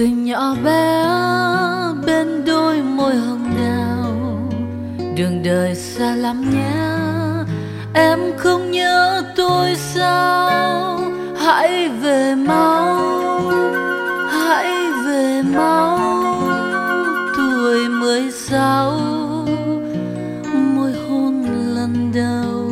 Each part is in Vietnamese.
tình nhỏ bé bên đôi môi hồng đào. Đường đời xa lắm nhé, em không nhớ tôi sao? Hãy về mau, hãy về mau. Tuổi 16, môi hôn lần đầu.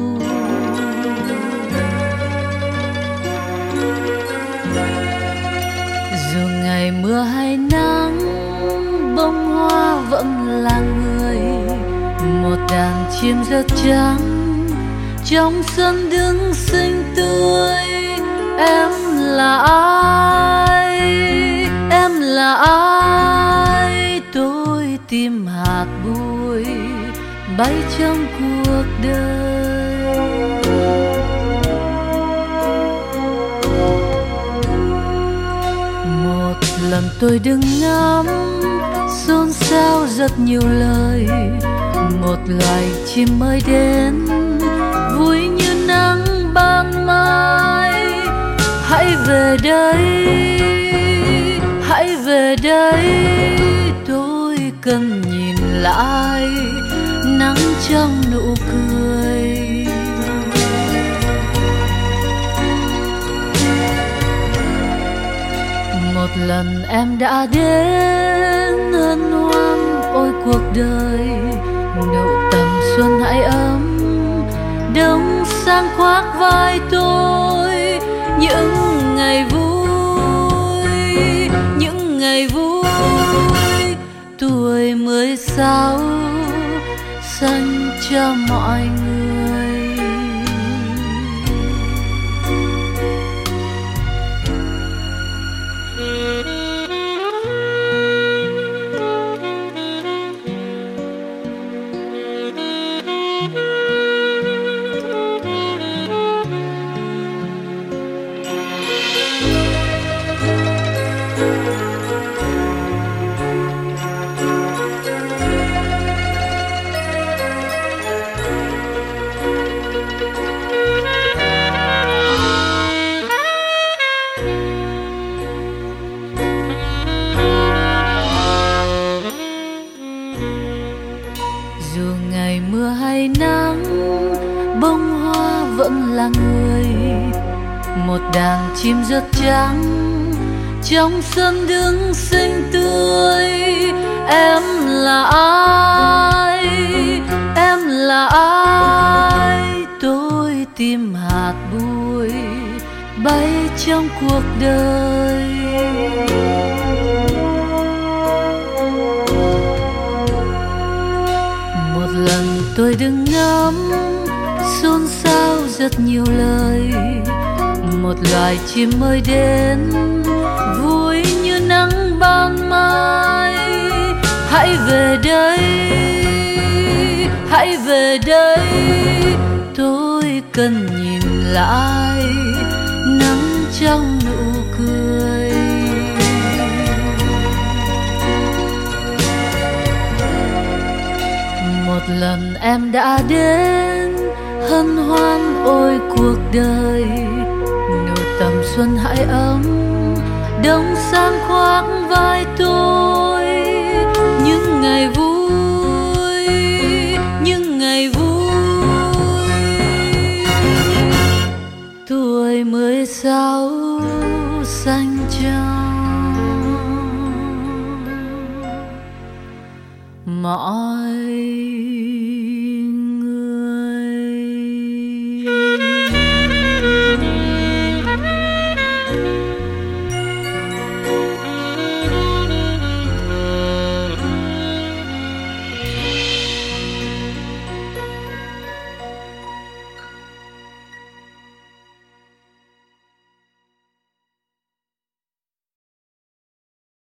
Dù ngày mưa hay nắng, bông hoa vẫn là người. Một đàn chim rất trắng trong sân đứng xinh tươi. Em là ai? Em là ai? Tôi tìm hạt bụi bay trong cuộc đời. Một lần tôi đứng ngắm xôn xao rất nhiều lời. Một loài chim mới đến vui như nắng ban mai. Hãy về đây, hãy về đây. Tôi cần nhìn lại nắng trong nụ cười. Một lần em đã đến hân hoan ôi cuộc đời. Nụ tầm xuân hãy ấm, đông sang khoác vai tôi. Những ngày vui, những ngày vui. Tuổi 16 dành cho mọi người. Dù ngày mưa hay nắng, bông hoa vẫn là người. Một đàn chim rất trắng trong sân đứng xinh tươi. Em là ai? Em là ai? Tôi tìm hạt bụi bay trong cuộc đời. Một lần tôi đứng ngắm xôn xao rất nhiều lời. Một loài chim mới đến vui như nắng ban mai. Hãy về đây, hãy về đây. Tôi cần nhìn lại nắng trong nụ cười. Một lần em đã đến hân hoan ôi cuộc đời. Nụ tầm xuân hãy ấm, đông sang khoác vai tôi. Những ngày vui, những ngày vui. Tuổi 16 dành cho mọi